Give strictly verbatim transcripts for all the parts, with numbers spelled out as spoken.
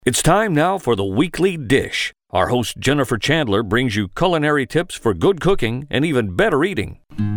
It's time now for the Weekly Dish. Our host Jennifer Chandler brings you culinary tips for good cooking and even better eating.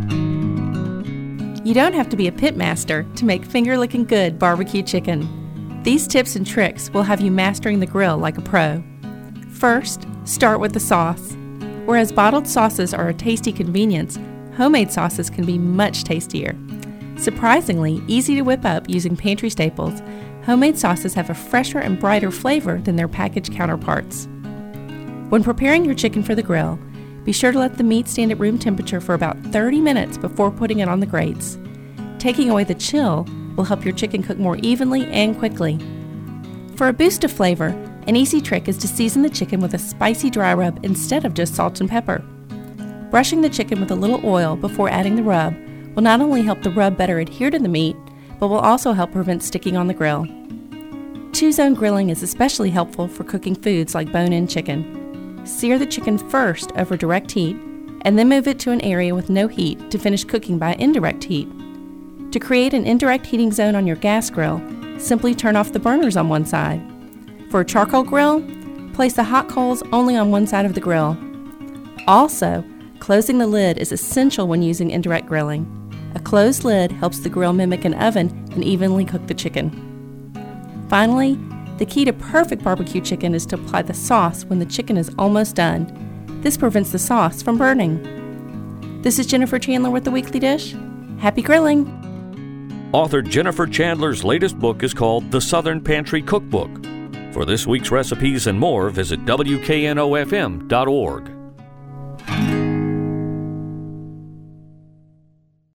You don't have to be a pit master to make finger-licking good barbecue chicken. These tips and tricks will have you mastering the grill like a pro. First, start with the sauce. Whereas bottled sauces are a tasty convenience, homemade sauces can be much tastier. Surprisingly easy to whip up using pantry staples, homemade sauces have a fresher and brighter flavor than their packaged counterparts. When preparing your chicken for the grill, be sure to let the meat stand at room temperature for about thirty minutes before putting it on the grates. Taking away the chill will help your chicken cook more evenly and quickly. For a boost of flavor, an easy trick is to season the chicken with a spicy dry rub instead of just salt and pepper. Brushing the chicken with a little oil before adding the rub will not only help the rub better adhere to the meat, but will also help prevent sticking on the grill. Two-zone grilling is especially helpful for cooking foods like bone-in chicken. Sear the chicken first over direct heat, and then move it to an area with no heat to finish cooking by indirect heat. To create an indirect heating zone on your gas grill, simply turn off the burners on one side. For a charcoal grill, place the hot coals only on one side of the grill. Also, closing the lid is essential when using indirect grilling. A closed lid helps the grill mimic an oven and evenly cook the chicken. Finally, the key to perfect barbecue chicken is to apply the sauce when the chicken is almost done. This prevents the sauce from burning. This is Jennifer Chandler with the Weekly Dish. Happy grilling! Author Jennifer Chandler's latest book is called The Southern Pantry Cookbook. For this week's recipes and more, visit W K N O F M dot org.